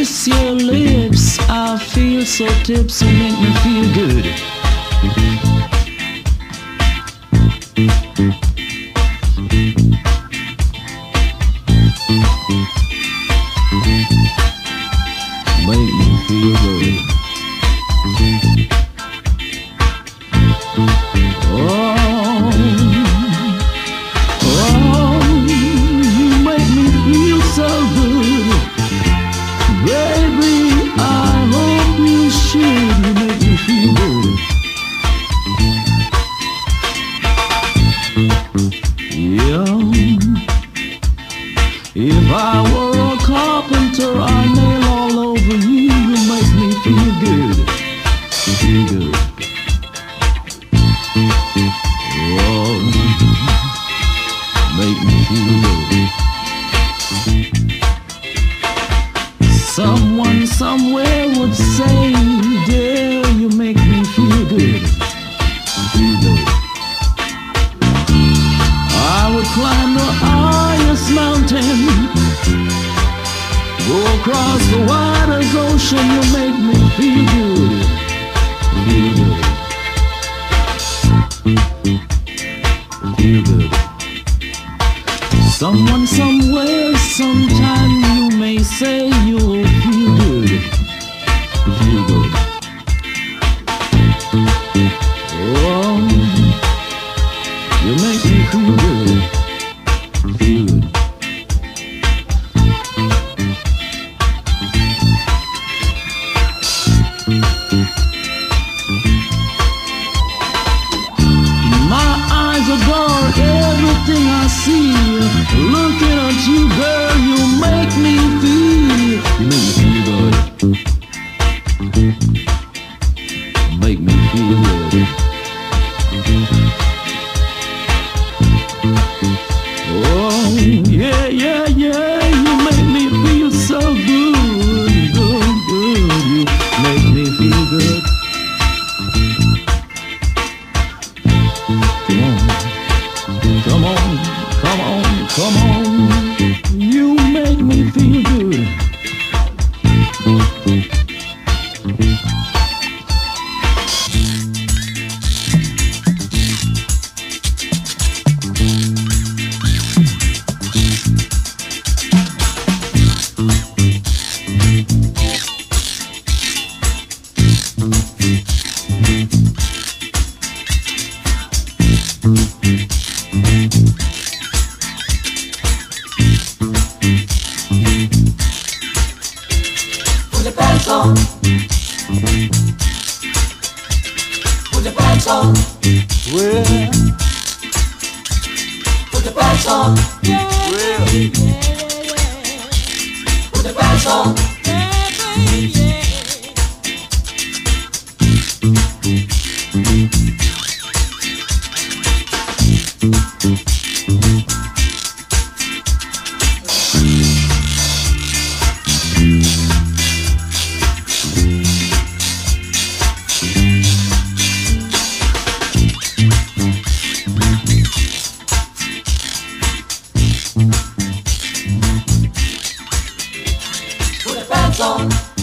kiss your lips, I feel so tipsy, make me feel good. Make me feel good. Oh, you make me feel so good. Baby, I hope you should. You make me feel good. Yeah. If I were a carpenter, I'd nail all over you. You make me feel good. Feel good. Oh, make me feel good. Someone somewhere would say, dear, you make me feel good. Feel good. I would climb the highest mountain, go across the widest ocean. You make me feel good. Feel good. Feel good. Someone somewhere, sometime you may say you'll feel good. Feel good. Oh, you make me feel good. Feel good. My eyes adore everything I see. Looking at you, girl, you make me feel. You make me feel good. Make me feel good. Oh, yeah, yeah, yeah. You make me feel so good. Good, good. You make me feel good. Come on, come on, come on. You make me feel good. Put the pants on. Put the pants on. Well, Put the pants on. well, Put the pants on. Put the pants on.